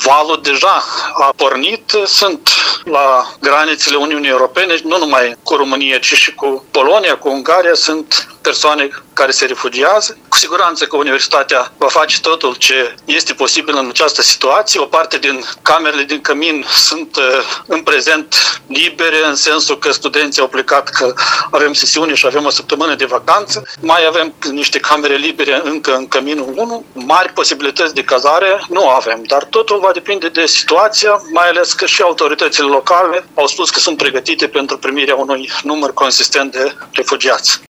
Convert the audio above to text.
valul deja a pornit. Sunt la granițele Uniunii Europene, nu numai cu România, ci și cu Polonia, cu Ungaria, sunt persoane care se refugiază. Cu siguranță că Universitatea va face totul ce este posibil în această situație. O parte din camerele din cămin sunt în prezent libere, în sensul că studenții au plecat, că avem sesiune și avem o săptămână de vacanță. Mai avem niște camere libere încă în căminul 1. Mari posibilități de cazare nu avem, dar totul va depinde de situația, mai ales că și autoritățile locale au spus că sunt pregătite pentru primirea unui număr consistent de refugiați.